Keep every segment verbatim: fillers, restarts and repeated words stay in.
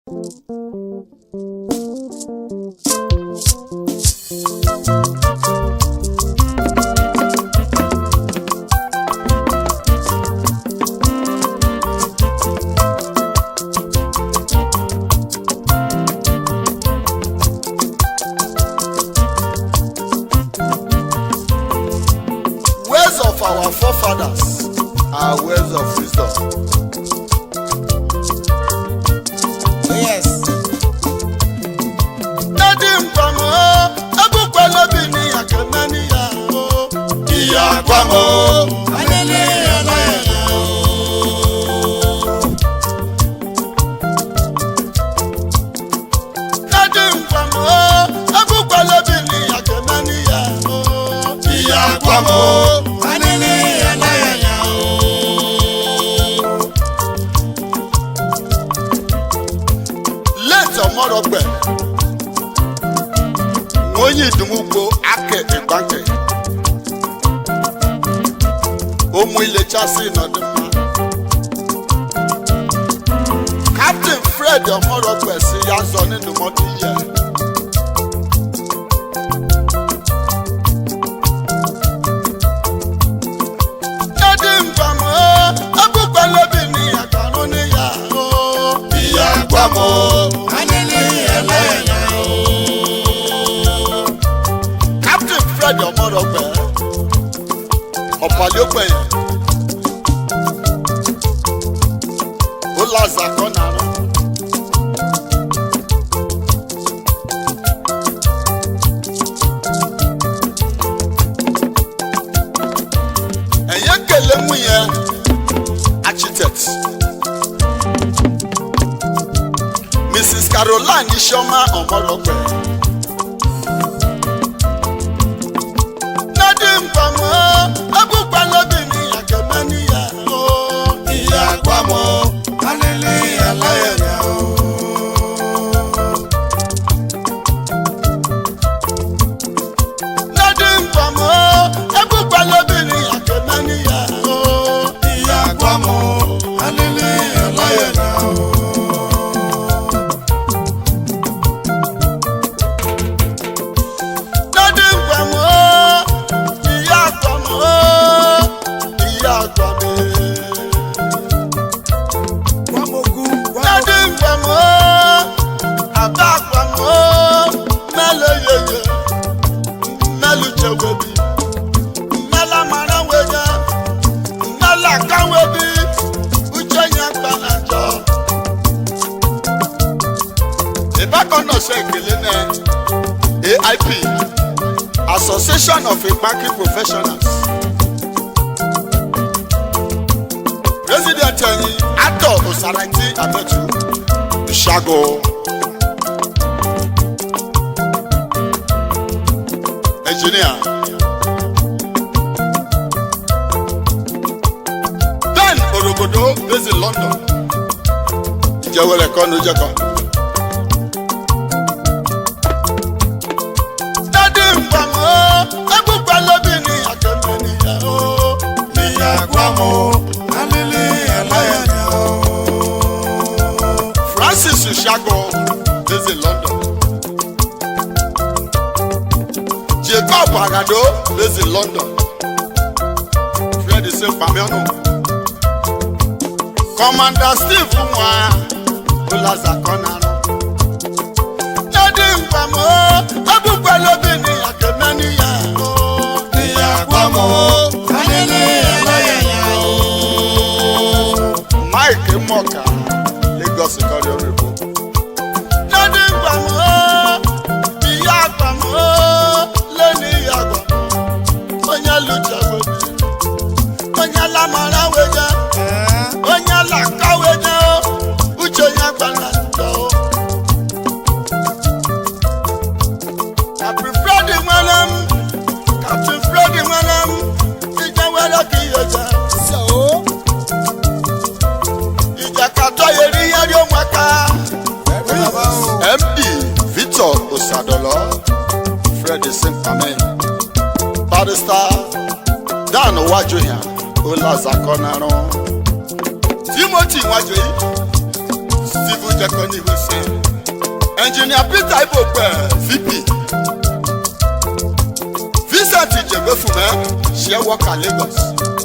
Ways of our forefathers are ways of wisdom. Yes. Nadim kwamo, abu kwalo bini ya kamani ya o. Iya kwamo, Alele alaya. nadim kwamo, abu kwalo bini ya kamani ya o. Iya kwamo, Alele alaya. late omorogbe. Wonyi dumugbo ake igbanke. Omu ile chasi nodima. Captain Fred omorogbe si yazo ninu modi ye. Nadim kwamo, abu kwalo bini ya kanoni ya o. Iya kwamo, Alele alaya. Captain Fred omorogbe. Ọ̀pàlẹ́ òpè yẹn. Ó lázà kọ́ nàró. Ẹ̀yẹ́ kele mú yẹn architect. Missus Caroline Isioma Omorogbe. Nadim kwamo, abu kwalo bini ya kamani ya o. Iya kwamo, Alele alaya. nadim kwamo, abu kwalo bini ya kamani ya o. Iya kwamo, Alele alaya. nadim kwamo, iya kwamo, iya kwame. Kwamogu. Nadim kwamo, aba kwamo, mele yeye, melu jewebi, mela mara weja, mela kawebi, uche nyakpanajo. Ìbákan náà ṣe ìkèlé náà A I P Association of Banking Professionals. President ẹ̀yìn Atọ̀ Osaranti Abetu Ìṣàgò. Engineer. Ben Orogodo based in London. Ìjẹ́wẹ́rẹ́ kọ́ ló jẹ́ kan. Nadim kwamo, abu kwalo bini ya kamani ya o. Iya kwamo, Alele alaya. Francis Ìṣàgò based in London. Jacob Agado based in London. Fred Sempamionu. Commander Steve Nwa Olaza Konaro. Nadim kwamo, abu kwalo bini ya kamani ya o. Iya kwamo, Alele alaya. Mike Moka, Lagos Ikoro Ribo. Nadim kwamo, iya kwamo, leni iya kwamo. Onye lucha webi, onye lamara weja, onye laka weja, uche ya gbana njọ. Captain Freddy Nwanem, Captain Freddy Nwanem, Ìjẹ́wẹ́rẹ́ kì í yẹja. So. Ìjàkadọ́ yẹrí yẹrí òmùaka. M D Victor Osadolo, Freddy Sempame, Barrister Dan Owajoyan, Olaza Konaro, Timothy Nwajoyi, Steve Jekoni Hussein, Engineer Peter Ibokwe, V P, Vincent Ijebefume, Share Worker Lagos,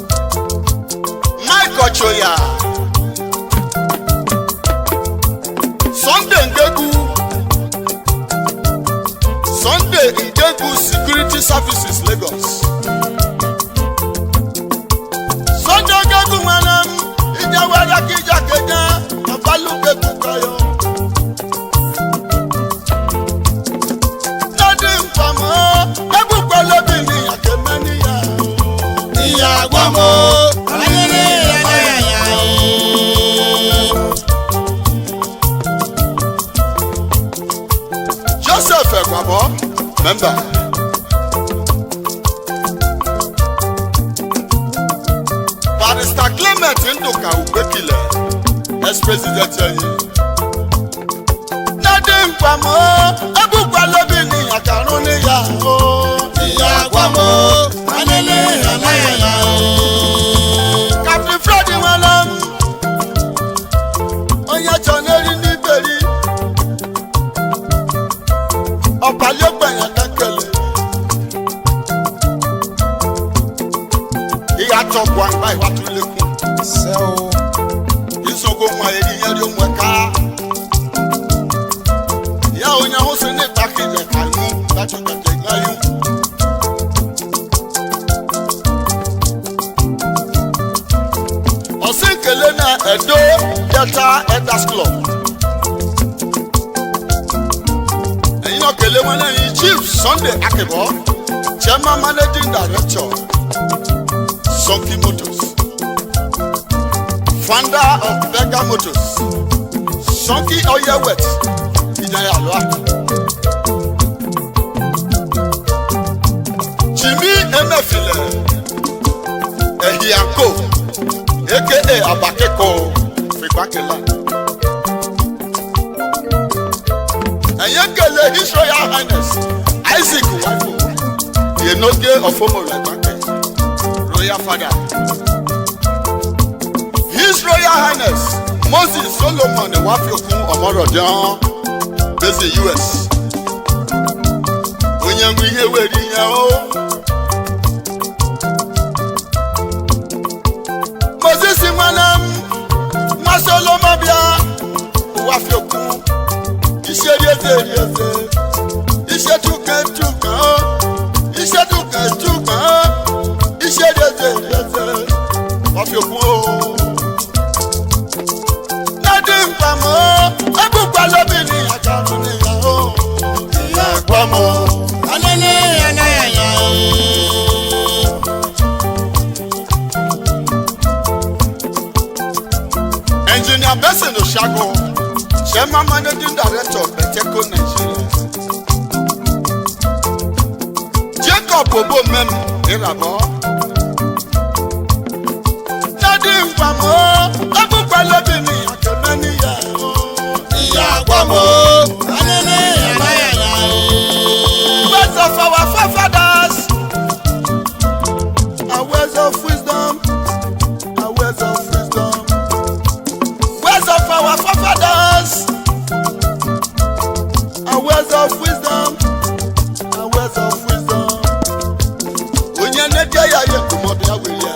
Mike Ochoya, Sunday Ngegu, Sunday Ngegu Security Services Lagos, Sunday Ngegu Manam, Ijawara Kijakeja, Abaluke Kukayo. Nadim Famo, Ebuka Lobini Akemania. Iya Gwamo, Alele Ayaya. Joseph Ekwabo, member. Barrister Clement Nduka Ubekile, ex-president Yayi. Nadim Famo, Ebuka Lobini Akaruniya. Iya Gwamo, Alele Ayaya. Captain Freddy Walam, Oya Choneri Niberi. Ọba yóò gbẹ̀yàn kankẹlẹ̀. Ìyàtọ̀ gbọ̀ngbà ìwà tó lékún. Ìṣògo mọ èyí yẹn ló mọ ká. Ìyá oyin ahọ́n sí ní ìtàkìjẹ kàlú láti kẹ̀kẹ́ gbáyú. Ọ̀sìn kele náà Edo Delta Elders Club. Kele wọn lẹ́yìn Chief Sunday Akebo, Chairman Managing Director, Sonky Motors, Founder of Vega Motors, Sonky Oil Wet, Ìjàyà Lọ́à. Jimmy Emefile, Ehianko, aka Abakeko, Figbakela. Ẹ̀yẹ́kẹ̀lẹ̀ His Royal Highness Isaac Wafo, the Enoge of Omorakake, Royal Father. His Royal Highness Moses Solomon Ewafiokun Omorodian, based in U S. Onyengu ihe weri ya o. Moses Imanam, Masoloma bia, Ewafiokun. Iṣẹ́ díẹ̀díẹ̀ díẹ̀díẹ̀, iṣẹ́ túkẹ́ túkẹ́ ọ́, iṣẹ́ túkẹ́ túkẹ́ ọ́, iṣẹ́ díẹ̀díẹ̀ díẹ̀díẹ̀, wọ́n fi kún o. Nadim Famo, Ebuka Lobini Akaruniya o. Iya Gwamo, Alele Ayaya. Engineer Benson Oshago, Chairman Managing Director of Beteco Nigeria. Jacob Obo Mem Irabo. Nadim Famo, Ebuka Lobini Akemania. Iya Gwamo, Alele Ayaya. Words of our forefathers, our words of wisdom, our words of wisdom. Words of our forefathers, our words of wisdom, our words of wisdom. Onye nedia ya ye kumodo ya weya.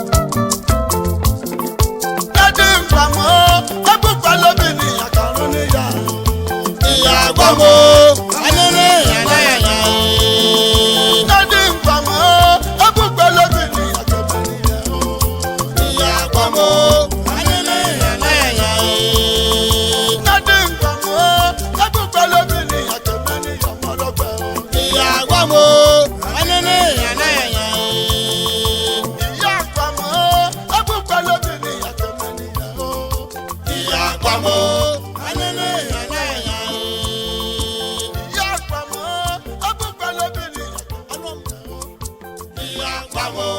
Nadim Famo, Ebuka Lobini Akaruniya. Iya Gwamo, Alele Ayaya. Nadim Famo, Ebuka Lobini Akemania. Iya Gwamo, Alele Ayaya. Nadim Famo, Ebuka Lobini Akemania Morogbe. Iya Gwamo, Alele Ayaya. Iya Gwamo, Ebuka Lobini Akemania. Iya Gwamo, Alele Ayaya. Iya Gwamo, Ebuka Lobini Akemania. Iya Gwamo.